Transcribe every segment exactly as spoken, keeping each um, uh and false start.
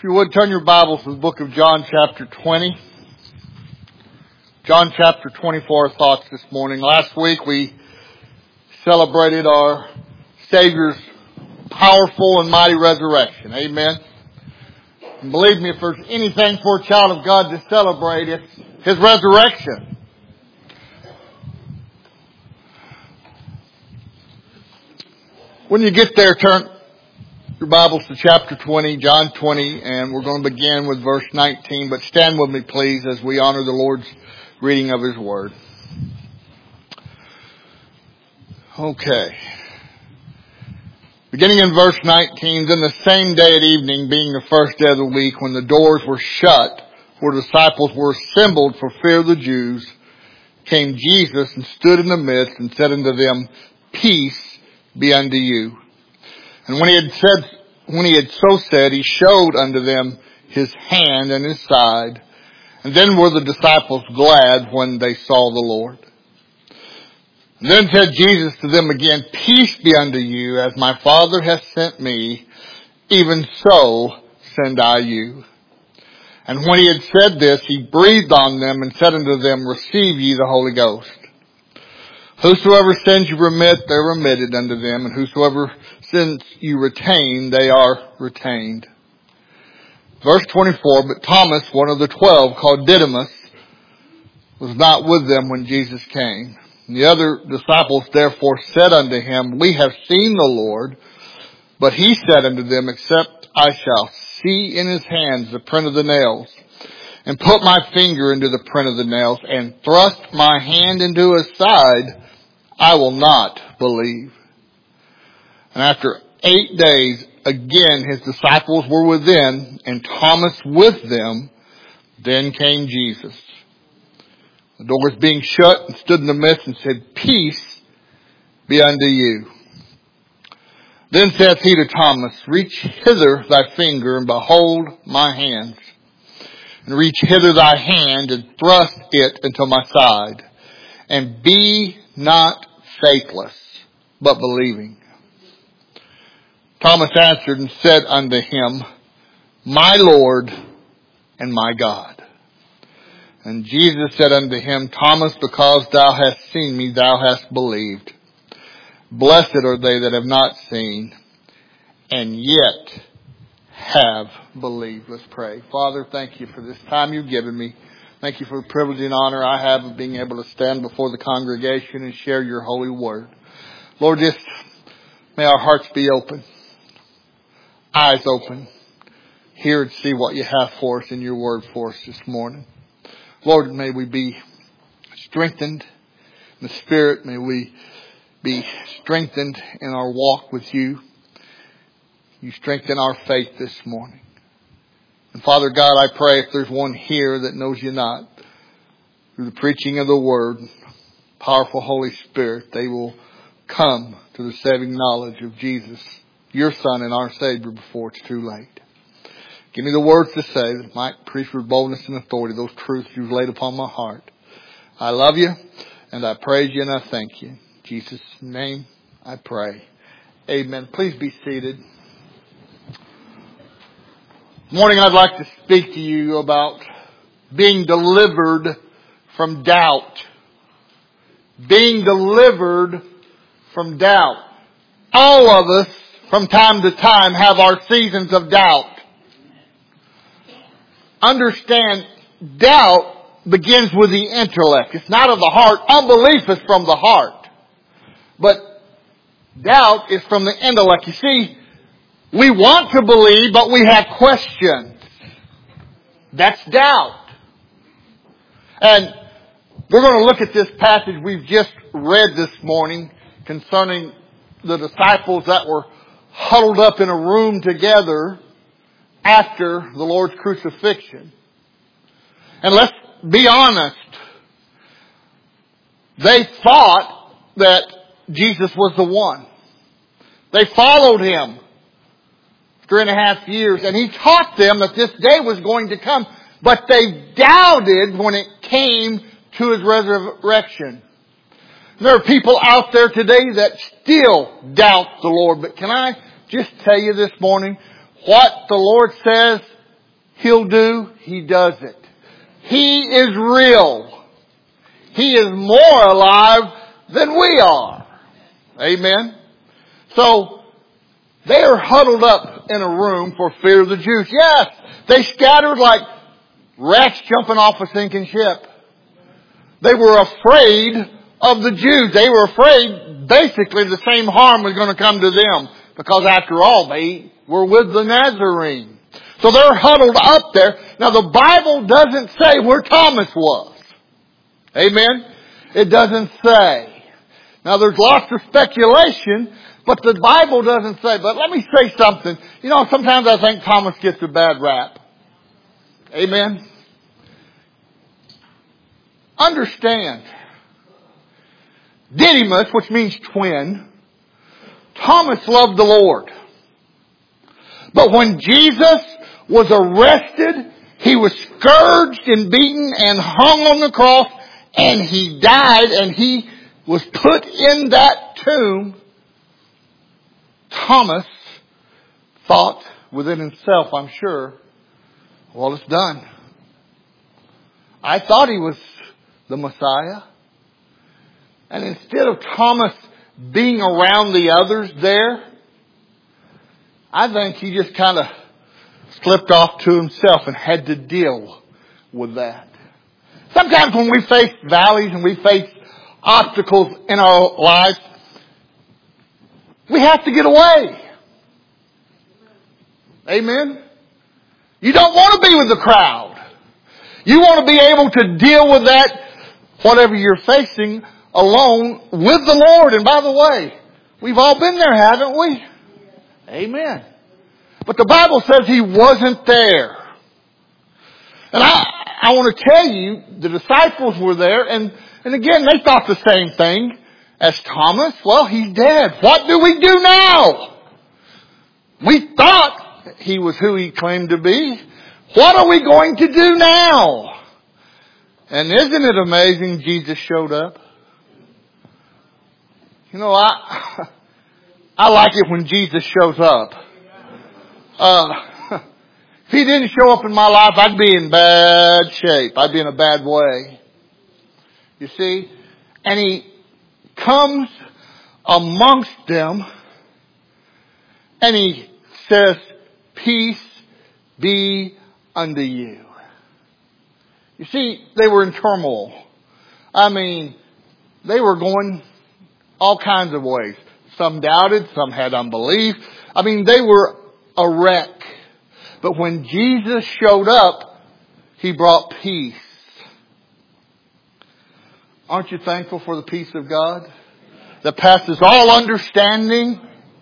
If you would, turn your Bibles to the book of John chapter twenty. John chapter twenty-four thoughts this morning. Last week we celebrated our Savior's powerful and mighty resurrection. Amen. And believe me, if there's anything for a child of God to celebrate, it's His resurrection. When you get there, turn your Bibles to chapter twenty, John twenty, and we're going to begin with verse nineteen. But stand with me, please, as we honor the Lord's reading of His Word. Okay. Beginning in verse nineteen, then the same day at evening, being the first day of the week, when the doors were shut, where the disciples were assembled for fear of the Jews, came Jesus and stood in the midst and said unto them, Peace be unto you. And when he had said, when he had so said, he showed unto them his hand and his side. And then were the disciples glad when they saw the Lord. And then said Jesus to them again, Peace be unto you, as my Father hath sent me, even so send I you. And when he had said this, he breathed on them and said unto them, Receive ye the Holy Ghost. Whosoever sins you remit, they are remitted unto them, and whosoever sins you retain, they are retained. Verse twenty-four, but Thomas, one of the twelve, called Didymus, was not with them when Jesus came. And the other disciples therefore said unto him, We have seen the Lord. But he said unto them, Except I shall see in his hands the print of the nails, and put my finger into the print of the nails, and thrust my hand into his side, I will not believe. And after eight days, again his disciples were within, and Thomas with them. Then came Jesus. The doors being shut, and stood in the midst, and said, Peace be unto you. Then saith he to Thomas, Reach hither thy finger, and behold my hands. And reach hither thy hand, and thrust it into my side. And be not faithless, but believing. Thomas answered and said unto him, My Lord and my God. And Jesus said unto him, Thomas, because thou hast seen me, thou hast believed. Blessed are they that have not seen, and yet have believed. Let's pray. Father, thank you for this time you've given me. Thank you for the privilege and honor I have of being able to stand before the congregation and share your holy word. Lord, just may our hearts be open, eyes open, hear and see what you have for us in your word for us this morning. Lord, may we be strengthened in the Spirit. May we be strengthened in our walk with you. You strengthen our faith this morning. And Father God, I pray if there's one here that knows you not, through the preaching of the word, powerful Holy Spirit, they will come to the saving knowledge of Jesus, your Son and our Savior, before it's too late. Give me the words to say that might preach with boldness and authority those truths you've laid upon my heart. I love you, and I praise you, and I thank you. In Jesus' name I pray. Amen. Please be seated. This morning I'd like to speak to you about being delivered from doubt. Being delivered from doubt. All of us, from time to time, have our seasons of doubt. Understand, doubt begins with the intellect. It's not of the heart. Unbelief is from the heart. But doubt is from the intellect. You see, we want to believe, but we have questions. That's doubt. And we're going to look at this passage we've just read this morning concerning the disciples that were huddled up in a room together after the Lord's crucifixion. And let's be honest. They thought that Jesus was the one. They followed him three and a half years, and he taught them that this day was going to come, but they doubted when it came to his resurrection. There are people out there today that still doubt the Lord, but can I just tell you this morning, what the Lord says He'll do, He does it. He is real. He is more alive than we are. Amen. So, they are huddled up in a room for fear of the Jews. Yes, they scattered like rats jumping off a sinking ship. They were afraid of the Jews. They were afraid basically the same harm was going to come to them. Because after all, they were with the Nazarene. So they're huddled up there. Now the Bible doesn't say where Thomas was. Amen? It doesn't say. Now there's lots of speculation, but the Bible doesn't say. But let me say something. You know, sometimes I think Thomas gets a bad rap. Amen? Understand. Didymus, which means twin, Thomas loved the Lord. But when Jesus was arrested, He was scourged and beaten and hung on the cross, and He died, and He was put in that tomb. Thomas thought within himself, I'm sure, well, it's done. I thought he was the Messiah. And instead of Thomas being around the others there, I think he just kind of slipped off to himself and had to deal with that. Sometimes when we face valleys and we face obstacles in our lives, we have to get away. Amen? You don't want to be with the crowd. You want to be able to deal with that, whatever you're facing, alone with the Lord. And by the way, we've all been there, haven't we? Amen. But the Bible says He wasn't there. And I, I want to tell you, the disciples were there, and, and again, they thought the same thing as Thomas. Well, He's dead. What do we do now? We thought He was who He claimed to be. What are we going to do now? And isn't it amazing Jesus showed up? You know, I I like it when Jesus shows up. Uh, if He didn't show up in my life, I'd be in bad shape. I'd be in a bad way. You see? And He comes amongst them and He says, peace be unto you. You see, they were in turmoil. I mean, they were going all kinds of ways. Some doubted, some had unbelief. I mean, they were a wreck. But when Jesus showed up, He brought peace. Aren't you thankful for the peace of God that passes all understanding?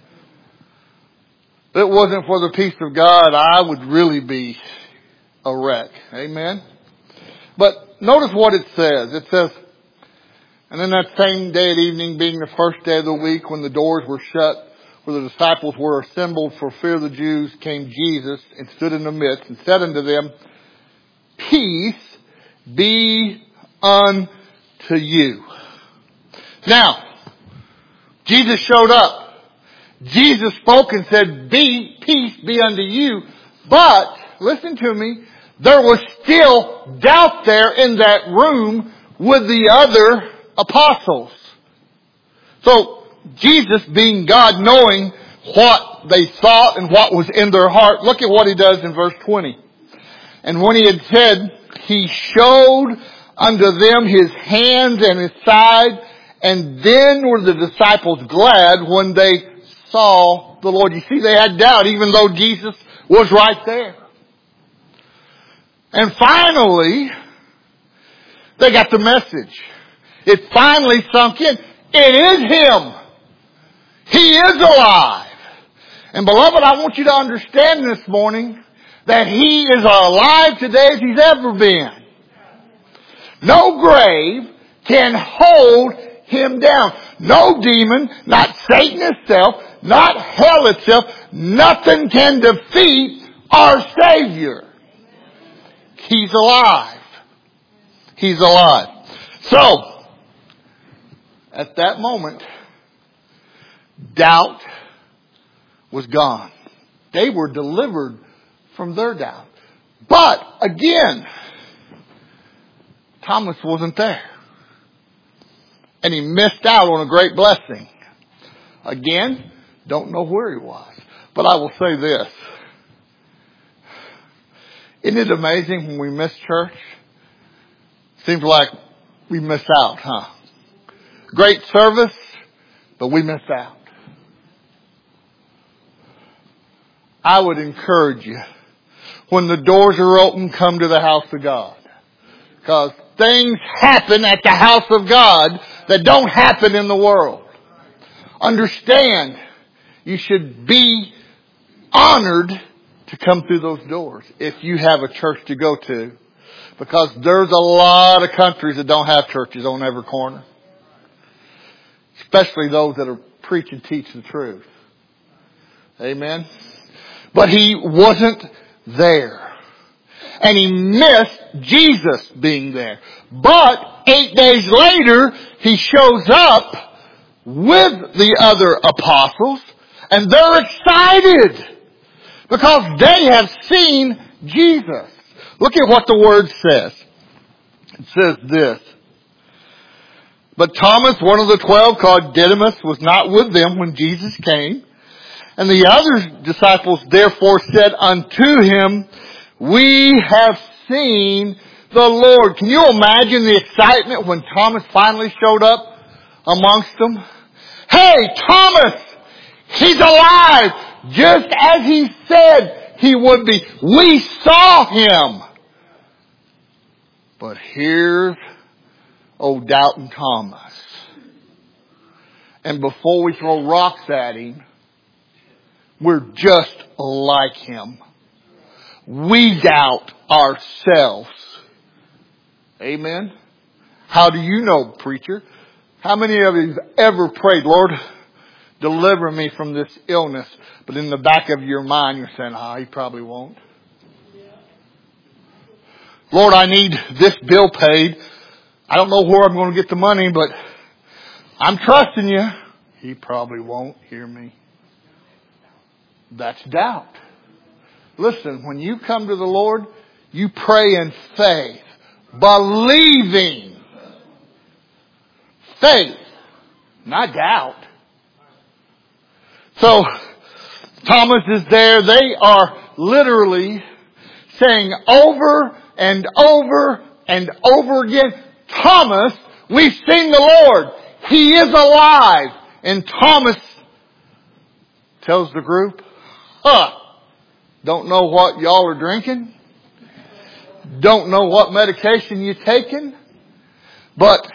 If it wasn't for the peace of God, I would really be a wreck. Amen? But notice what it says. It says, and then that same day at evening, being the first day of the week, when the doors were shut, where the disciples were assembled for fear of the Jews, came Jesus and stood in the midst and said unto them, peace be unto you. Now, Jesus showed up. Jesus spoke and said, be, peace be unto you. But, listen to me, there was still doubt there in that room with the other apostles. So, Jesus being God, knowing what they thought and what was in their heart, look at what He does in verse twenty. And when He had said, He showed unto them His hands and His side, and then were the disciples glad when they saw the Lord. You see, they had doubt even though Jesus was right there. And finally, they got the message. It finally sunk in. It is Him. He is alive. And beloved, I want you to understand this morning that He is alive today as He's ever been. No grave can hold Him down. No demon, not Satan himself, not hell itself, nothing can defeat our Savior. He's alive. He's alive. So, at that moment, doubt was gone. They were delivered from their doubt. But again, Thomas wasn't there. And he missed out on a great blessing. Again, don't know where he was. But I will say this. Isn't it amazing when we miss church? Seems like we miss out, huh? Great service, but we miss out. I would encourage you, when the doors are open, come to the house of God. Because things happen at the house of God that don't happen in the world. Understand, you should be honored to come through those doors if you have a church to go to. Because there's a lot of countries that don't have churches on every corner. Especially those that are preach and teach the truth. Amen. But he wasn't there. And he missed Jesus being there. But eight days later, he shows up with the other apostles. And they're excited. Because they have seen Jesus. Look at what the Word says. It says this. But Thomas, one of the twelve, called Didymus, was not with them when Jesus came. And the other disciples therefore said unto him, we have seen the Lord. Can you imagine the excitement when Thomas finally showed up amongst them? Hey, Thomas! He's alive! Just as he said he would be. We saw him. But here's old doubting Thomas. And before we throw rocks at him, we're just like him. We doubt ourselves. Amen? How do you know, preacher? How many of you have ever prayed, Lord, deliver me from this illness? But in the back of your mind, you're saying, ah, he probably won't. Lord, I need this bill paid. I don't know where I'm going to get the money, but I'm trusting you. He probably won't hear me. That's doubt. Listen, when you come to the Lord, you pray in faith, believing. Faith, not doubt. So, Thomas is there. They are literally saying over and over and over again, Thomas, we've seen the Lord. He is alive. And Thomas tells the group, huh, don't know what y'all are drinking. Don't know what medication you're taking. But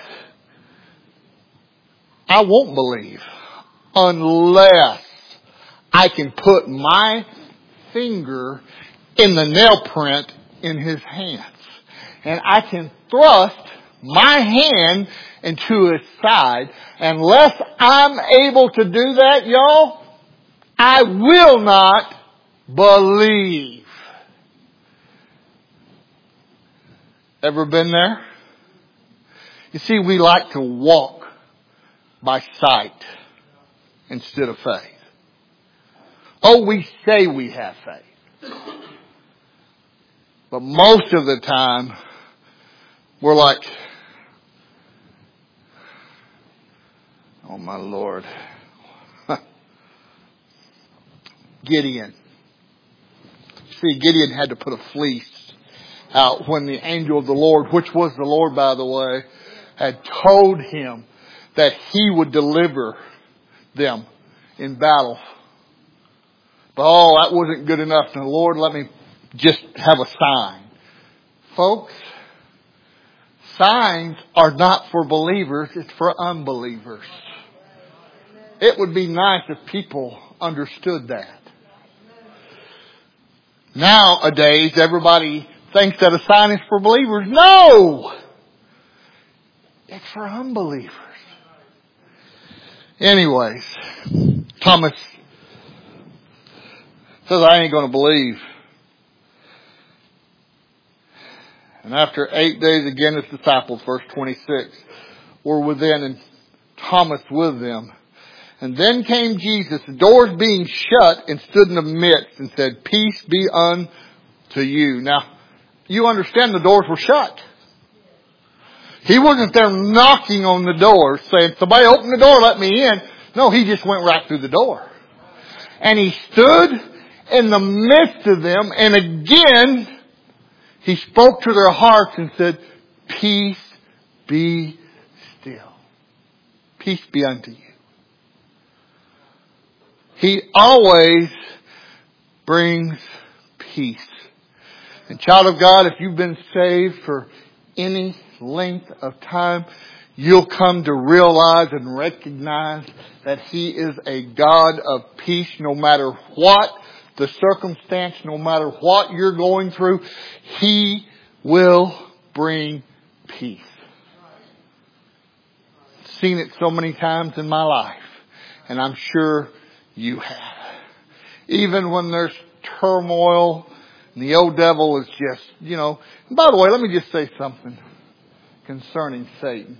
I won't believe unless I can put my finger in the nail print in his hands. And I can thrust my hand into his side. Unless I'm able to do that, y'all, I will not believe. Ever been there? You see, we like to walk by sight instead of faith. Oh, we say we have faith. But most of the time, we're like, oh my Lord. Gideon. See, Gideon had to put a fleece out when the angel of the Lord, which was the Lord, by the way, had told him that he would deliver them in battle. But oh, that wasn't good enough. And Lord, let me just have a sign. Folks, signs are not for believers, it's for unbelievers. It would be nice if people understood that. Nowadays, everybody thinks that a sign is for believers. No! It's for unbelievers. Anyways, Thomas says, I ain't going to believe. And after eight days, again, his disciples, verse twenty-six, were within and Thomas with them. And then came Jesus, the doors being shut, and stood in the midst and said, peace be unto to you. Now, you understand the doors were shut. He wasn't there knocking on the door saying, somebody open the door, let me in. No, he just went right through the door. And he stood in the midst of them, and again, he spoke to their hearts and said, peace be still. Peace be unto you. He always brings peace. And child of God, if you've been saved for any length of time, you'll come to realize and recognize that He is a God of peace no matter what the circumstance, no matter what you're going through. He will bring peace. Seen it so many times in my life, and I'm sure you have. Even when there's turmoil and the old devil is just, you know. And by the way, let me just say something concerning Satan.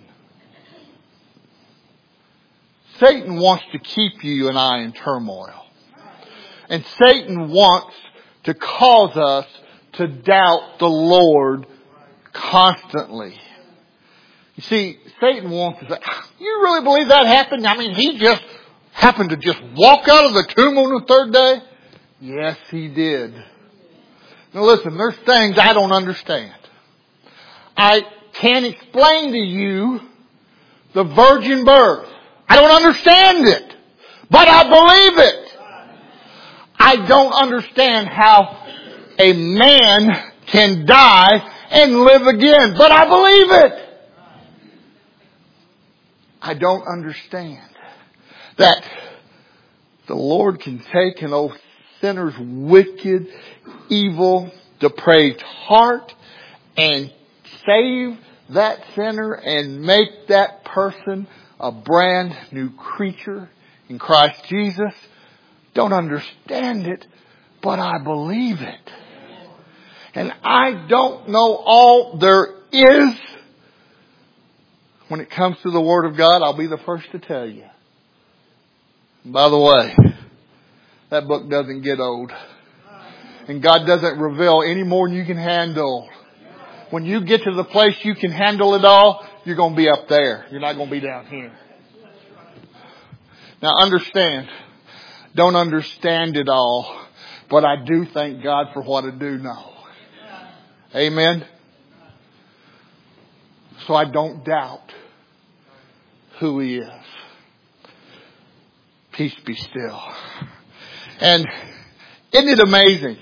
Satan wants to keep you and I in turmoil. And Satan wants to cause us to doubt the Lord constantly. You see, Satan wants to say, you really believe that happened? I mean, he just happened to just walk out of the tomb on the third day? Yes, he did. Now listen, there's things I don't understand. I can't explain to you the virgin birth. I don't understand it, but I believe it. I don't understand how a man can die and live again, but I believe it. I don't understand that the Lord can take an old sinner's wicked, evil, depraved heart and save that sinner and make that person a brand new creature in Christ Jesus. Don't understand it, but I believe it. And I don't know all there is when it comes to the Word of God. I'll be the first to tell you. And by the way, that book doesn't get old. And God doesn't reveal any more than you can handle. When you get to the place you can handle it all, you're going to be up there. You're not going to be down here. Now understand, don't understand it all, but I do thank God for what I do know. Amen. So I don't doubt who He is. Peace be still. And isn't it amazing?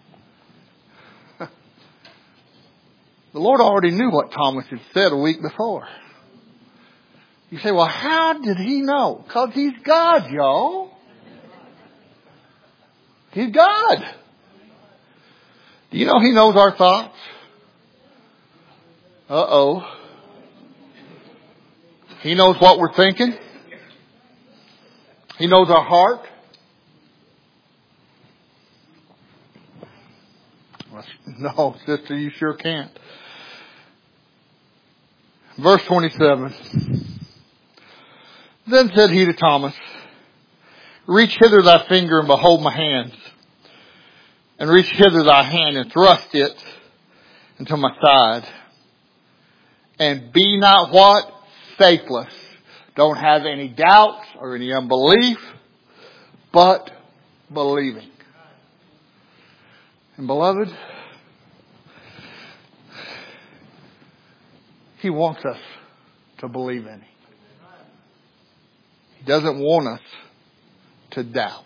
The Lord already knew what Thomas had said a week before. You say, well, how did He know? Because He's God, y'all. He's God. Do you know He knows our thoughts? Uh-oh. He knows what we're thinking. He knows our heart. No, sister, you sure can't. Verse twenty-seven. Then said He to Thomas, reach hither thy finger and behold my hands. And reach hither thy hand and thrust it into my side. And be not what? Faithless. Don't have any doubts or any unbelief, but believing. And beloved, He wants us to believe in Him. He doesn't want us to doubt.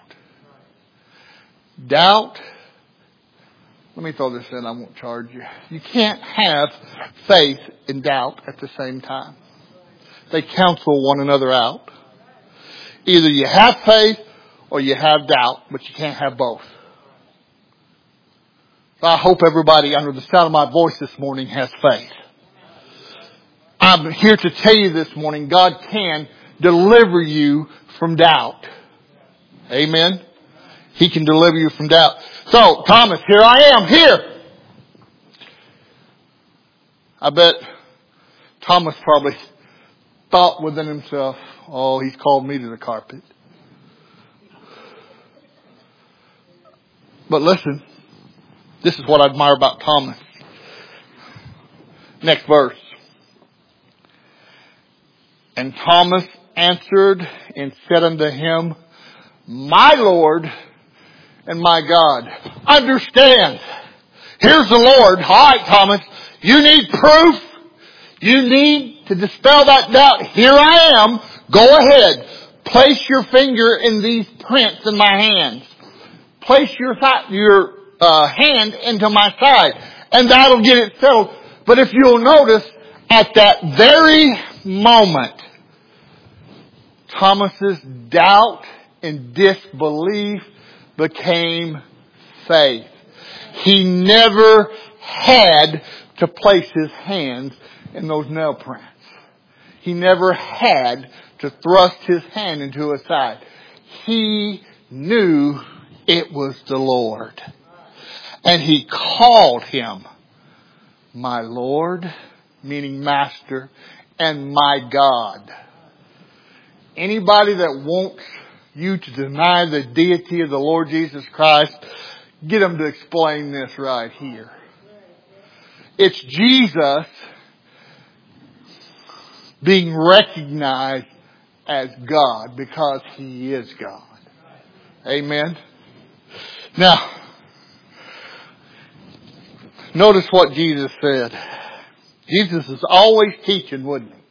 Doubt, let me throw this in, I won't charge you. You can't have faith and doubt at the same time. They cancel one another out. Either you have faith or you have doubt, but you can't have both. So I hope everybody under the sound of my voice this morning has faith. I'm here to tell you this morning, God can deliver you from doubt. Amen. He can deliver you from doubt. So, Thomas, here I am, here. I bet Thomas probably thought within himself, oh, He's called me to the carpet. But listen, This is what I admire about Thomas. Next verse. And Thomas answered and said unto him, My Lord and my God. Understand. Here's the Lord. All right, Thomas. You need proof. You need to dispel that doubt. Here I am. Go ahead. Place your finger in these prints in my hands. Place your th- your uh, hand into my side. And that'll get it settled. But if you'll notice, at that very moment, Thomas's doubt and disbelief became faith. He never had to place his hands in those nail prints. He never had to thrust his hand into his side. He knew it was the Lord. And he called him my Lord, meaning Master, and my God. Anybody that wants you to deny the deity of the Lord Jesus Christ, get them to explain this right here. It's Jesus being recognized as God because He is God. Amen. Now, notice what Jesus said. Jesus is always teaching, wouldn't He?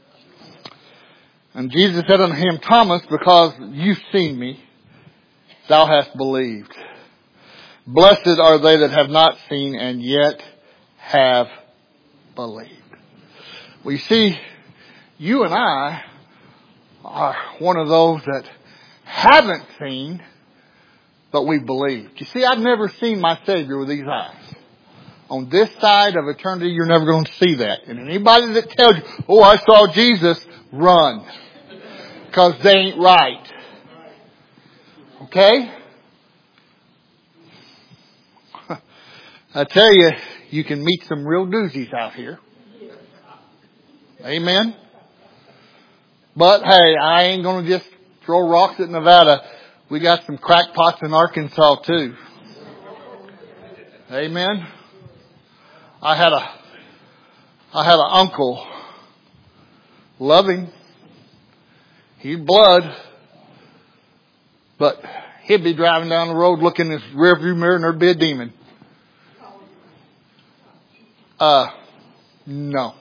And Jesus said unto him, Thomas, because you've seen me, thou hast believed. Blessed are they that have not seen and yet have believed. Well, you see, you and I are one of those that haven't seen, but we believed. You see, I've never seen my Savior with these eyes. On this side of eternity, you're never going to see that. And anybody that tells you, oh, I saw Jesus, run. Because they ain't right. Okay? I tell you, you can meet some real doozies out here. Amen? But hey, I ain't going to just throw rocks at Nevada. We got some crackpots in Arkansas too. Amen? I had a, I had an uncle, loving. He's blood, but he'd be driving down the road looking in his rearview mirror and there'd be a demon. Uh, no.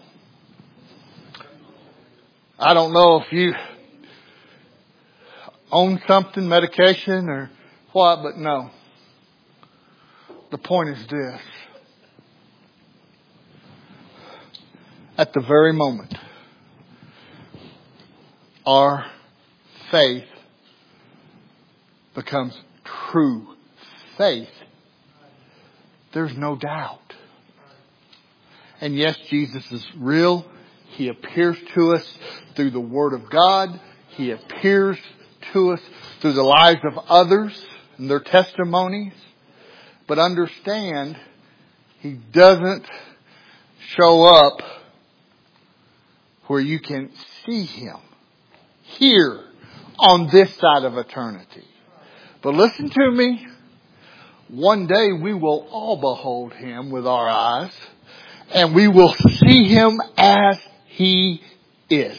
I don't know if you own something, medication or what, but no. The point is this. At the very moment, our faith becomes true faith. There's no doubt. And yes, Jesus is real. He appears to us through the Word of God. He appears to us through the lives of others and their testimonies. But understand, He doesn't show up where you can see Him here on this side of eternity. But listen to me. One day we will all behold Him with our eyes. And we will see Him as He is.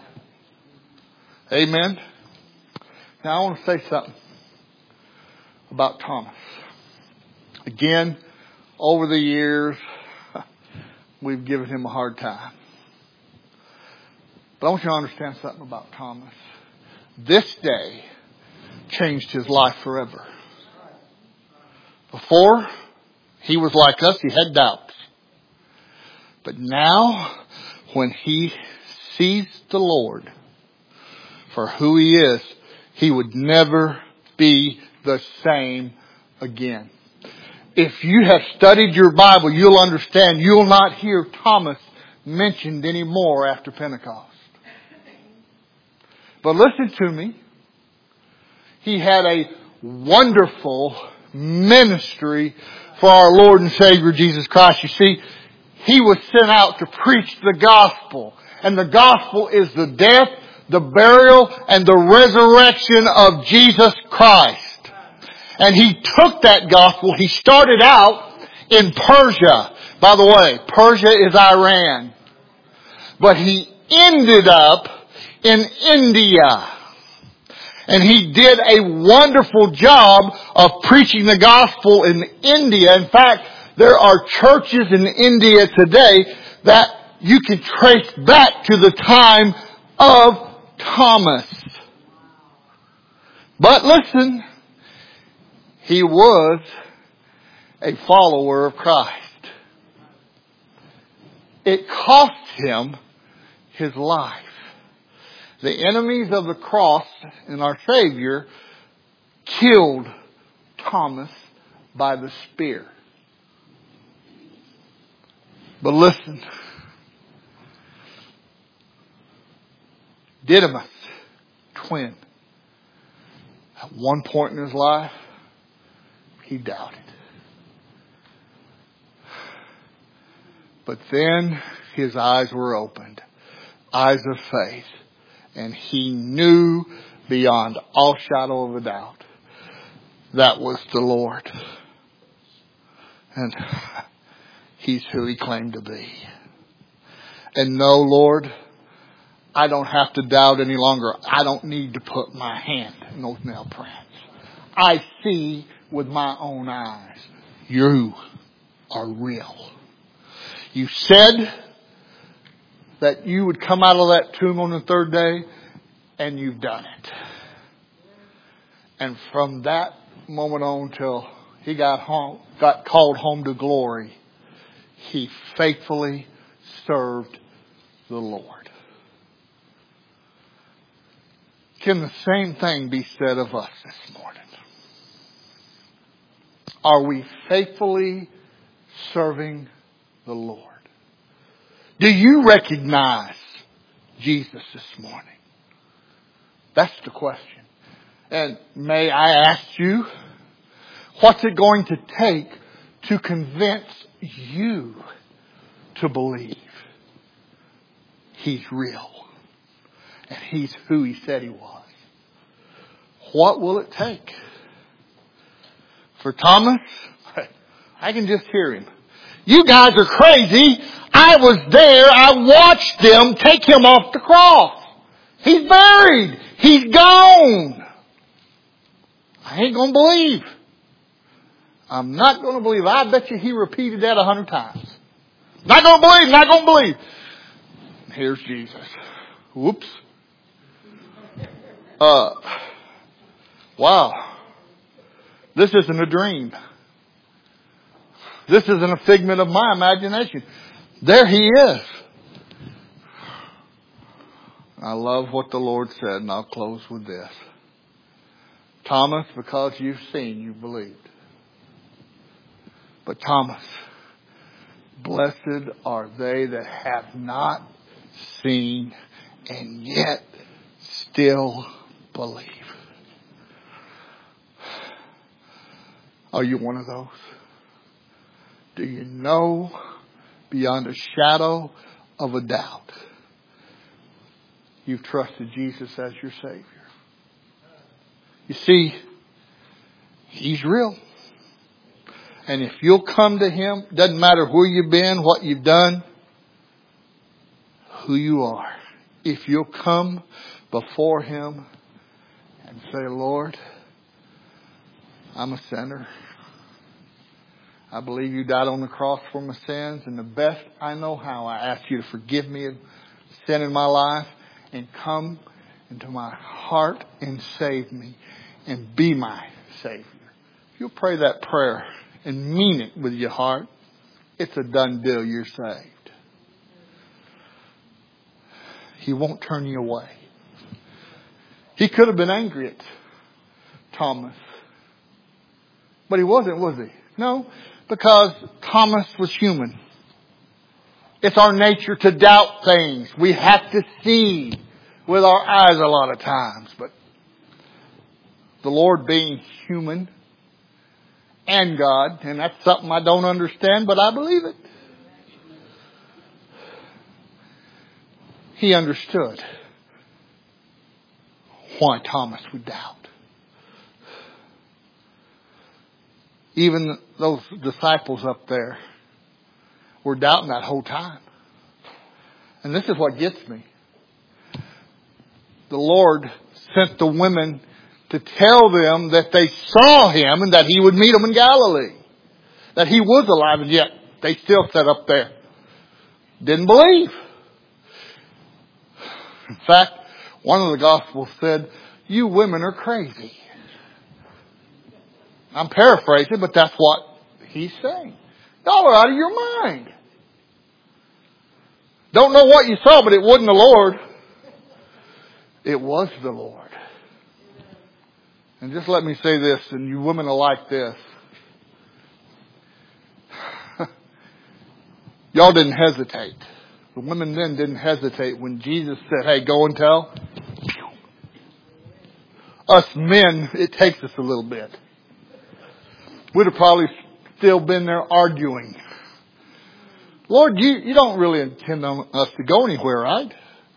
Amen. Now I want to say something about Thomas. Again, over the years, we've given him a hard time. But I want you to understand something about Thomas. This day changed his life forever. Before, he was like us. He had doubts. But now, when he sees the Lord for who He is, he would never be the same again. If you have studied your Bible, you'll understand you'll not hear Thomas mentioned anymore after Pentecost. But listen to me. He had a wonderful ministry for our Lord and Savior Jesus Christ. You see, He was sent out to preach the gospel. And the gospel is the death, the burial, and the resurrection of Jesus Christ. And He took that gospel. He started out in Persia. By the way, Persia is Iran. But he ended up in India. And he did a wonderful job of preaching the gospel in India. In fact, there are churches in India today that you can trace back to the time of Thomas. But listen, he was a follower of Christ. It cost him his life. The enemies of the cross and our Savior killed Thomas by the spear. But listen, Didymus, twin, at one point in his life, he doubted. But then his eyes were opened, eyes of faith, and he knew beyond all shadow of a doubt that was the Lord. And he's who he claimed to be. And no, Lord, I don't have to doubt any longer. I don't need to put my hand in those nail prints. I see with my own eyes. You are real. You said that you would come out of that tomb on the third day, and you've done it. And from that moment on till he got home, got called home to glory, he faithfully served the Lord. Can the same thing be said of us this morning? Are we faithfully serving the Lord? Do you recognize Jesus this morning? That's the question. And may I ask you, what's it going to take to convince you to believe He's real and He's who He said He was? What will it take? For Thomas, I can just hear him. You guys are crazy. I was there. I watched them take Him off the cross. He's buried. He's gone. I ain't going to believe. I'm not going to believe. I bet you he repeated that a hundred times. Not going to believe. Not going to believe. And here's Jesus. Whoops. Uh, wow. This isn't a dream. This isn't a figment of my imagination. There He is. I love what the Lord said, and I'll close with this. Thomas, because you've seen, you believed. But Thomas, blessed are they that have not seen and yet still believe. Are you one of those? Do you know beyond a shadow of a doubt you've trusted Jesus as your Savior? You see, He's real. And if you'll come to Him, doesn't matter where you've been, what you've done, who you are. If you'll come before Him and say, Lord, I'm a sinner. I believe You died on the cross for my sins, and the best I know how, I ask You to forgive me of sin in my life and come into my heart and save me and be my Savior. If you'll pray that prayer and mean it with your heart, it's a done deal. You're saved. He won't turn you away. He could have been angry at Thomas, but He wasn't, was He? No, because Thomas was human. It's our nature to doubt things. We have to see with our eyes a lot of times. But the Lord being human and God, and that's something I don't understand, but I believe it. He understood why Thomas would doubt. Even those disciples up there were doubting that whole time. And this is what gets me. The Lord sent the women to tell them that they saw Him and that He would meet them in Galilee. That He was alive, and yet they still sat up there. Didn't believe. In fact, one of the Gospels said, "You women are crazy." I'm paraphrasing, but that's what He's saying. Y'all are out of your mind. Don't know what you saw, but it wasn't the Lord. It was the Lord. And just let me say this, and you women are like this. Y'all didn't hesitate. The women then didn't hesitate when Jesus said, "Hey, go and tell." Us men, it takes us a little bit. We'd have probably still been there arguing. Lord, you, you don't really intend on us to go anywhere, right?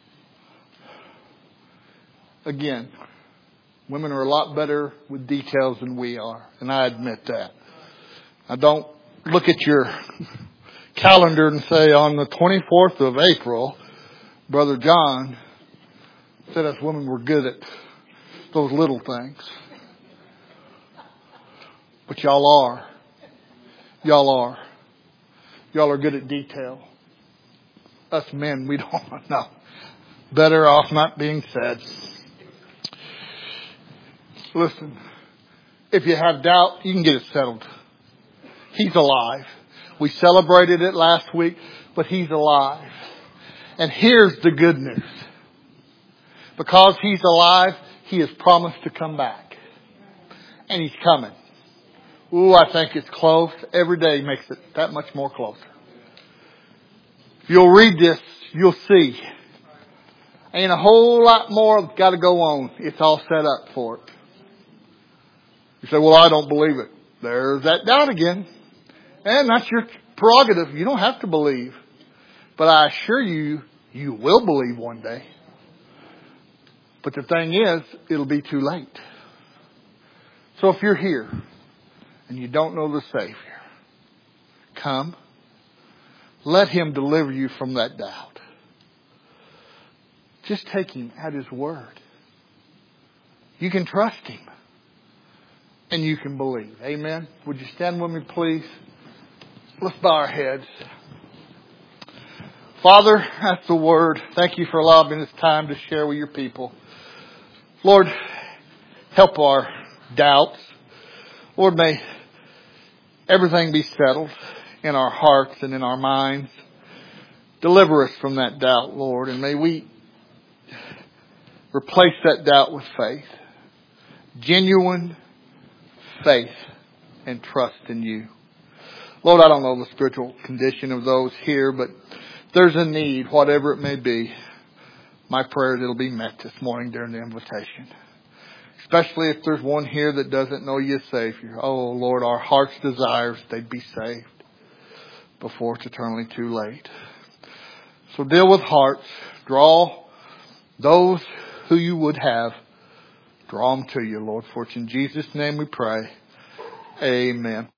Again, women are a lot better with details than we are, and I admit that. I don't look at your calendar and say, on the twenty-fourth of April, Brother John said us women were good at those little things. But y'all are. Y'all are. Y'all are good at detail. Us men, we don't know. Better off not being said. Listen, if you have doubt, you can get it settled. He's alive. We celebrated it last week, but He's alive. And here's the good news. Because He's alive, He has promised to come back. And He's coming. Ooh, I think it's close. Every day makes it that much more closer. If you'll read this, you'll see. Ain't a whole lot more got to go on. It's all set up for it. You say, well, I don't believe it. There's that doubt again. And that's your prerogative. You don't have to believe. But I assure you, you will believe one day. But the thing is, it'll be too late. So if you're here and you don't know the Savior, come. Let Him deliver you from that doubt. Just take Him at His word. You can trust Him. And you can believe. Amen. Would you stand with me, please? Let's bow our heads. Father, that's the word. Thank you for allowing this time to share with your people. Lord, help our doubts. Lord, may everything be settled in our hearts and in our minds. Deliver us from that doubt, Lord, and may we replace that doubt with faith. Genuine faith and trust in you. Lord, I don't know the spiritual condition of those here, but if there's a need, whatever it may be, my prayer is it'll be met this morning during the invitation. Especially if there's one here that doesn't know you as Savior. Oh, Lord, our heart's desires they'd be saved before it's eternally too late. So deal with hearts. Draw those who you would have. Draw them to you, Lord. For it's in Jesus' name we pray. Amen.